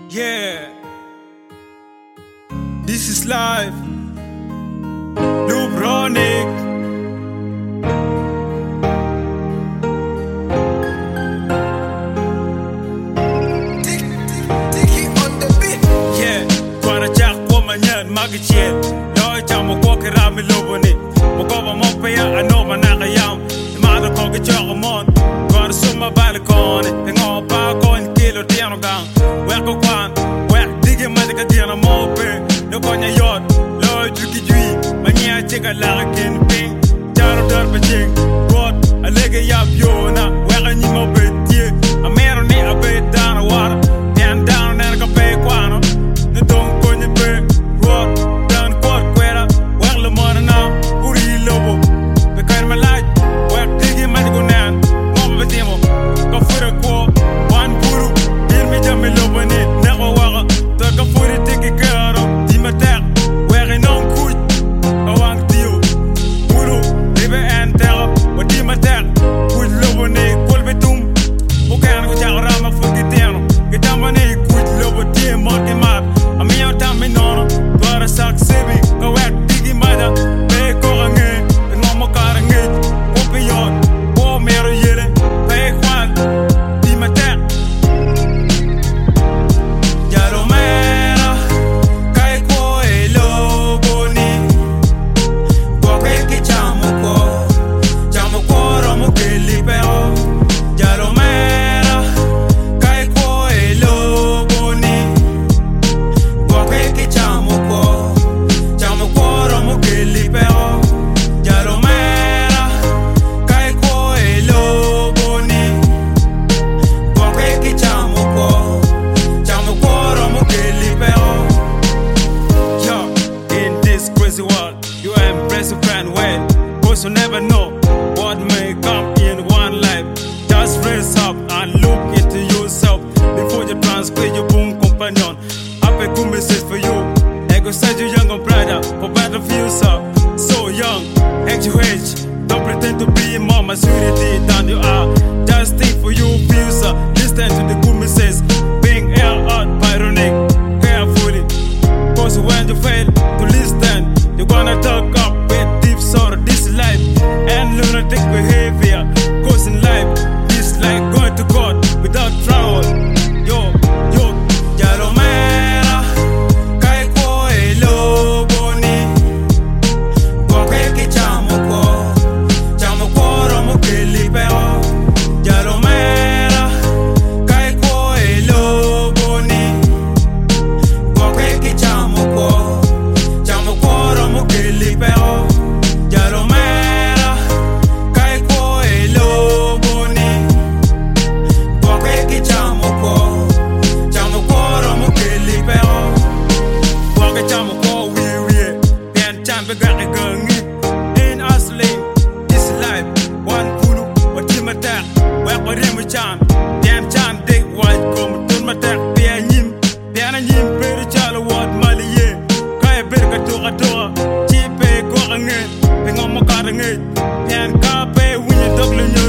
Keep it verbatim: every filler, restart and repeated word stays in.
Yeah, this is life. Lubronic. Yeah, gonna jack woman yan magicien. Loy chamo ko kira mi loboni. Moko ba mo pa ya ano manakayam. Imano ko ke chako mon. Gonna suma balcon. Ngo pa kon kilo tiano gang. Weko kwan. Wek digi madika diana mo pe. No konya yot. Loy juki jui. Manya chika la kin ping. Jaro dar bajing. God alege yap yo na. Weka ni mo betie. Amero ni abe dana war. Dan down and ka pe kwano. No don konya pe. God dan kot kwera. Wek le mona na. Uri lobo. Be kain malaj. Wek digi madiko nan. Mo betimo. Ka fura ko. Wan buru. Dir mi jami lobo ni. Neko waka. To ka furi tiki karo. Di matek. Wek non kuj. Ka wang tiu. Buru. Libe en tero. Wa di matek. Kuj lobo ni. Kul betum. Bukan ko jak rama fuki tiano. Kita mani kuj lobo di morki mat. Amiyo tami nono. Dwara sak sebi. Ka wek digi mada. Be ko ange. Ngomo kara nge. Wopi yon. Wo mero yele. Be kwan. Di matek. Jalo mera. Kai ko e lobo ni. Kwa keki chamo ko. Chamo ko romo ke libero. Jalo mera. Kai ko e lobo ni. Kwa keki chamo ko. Chamo ko romo ke libero. Jalo mera. Kai ko e lobo ni. Kwa keki chamo ko. Chamo ko romo ke libero. Yo, in this crazy world, you embrace a friend well. Cause you never know what may come in one life. Just raise up and look into yourself before you transfer your boom companion. Happy good message for you. Ego said you young brother for better future. So young, at your age, don't pretend to be more maturity than you are. Just think for your future. Listen to the good message. Being air out ironic, carefully. Cause when you fail to listen, you're gonna talk up with deep sorrow. This life and lunatic behavior. Cause in life, this like going to God without trouble. Yo, yo, Jalo mera. Kai ko e lobo ni. Kwa keki chamo ko. Chamo ko romo ke libero. Jalo mera. Kai ko e lobo ni. Kwa keki chamo ko. Chamo ko romo ke libero. Jalo mera. Kai ko e lobo ni. Kwa keki chamo ko. Chamo ko romo ke libero. Kwa ke chamo ko wie wie. Bien chan be gak gangi. In asli this life one pulu what you matak. Wek ba rem chan. Dem chan dik white kom tun matak. Bien nyim. Bien nyim per chalo wat maliye. Kai ber ka to ka to. Chi pe ko nge. Pe ngom ka nge. Bien ka pe winya dog lu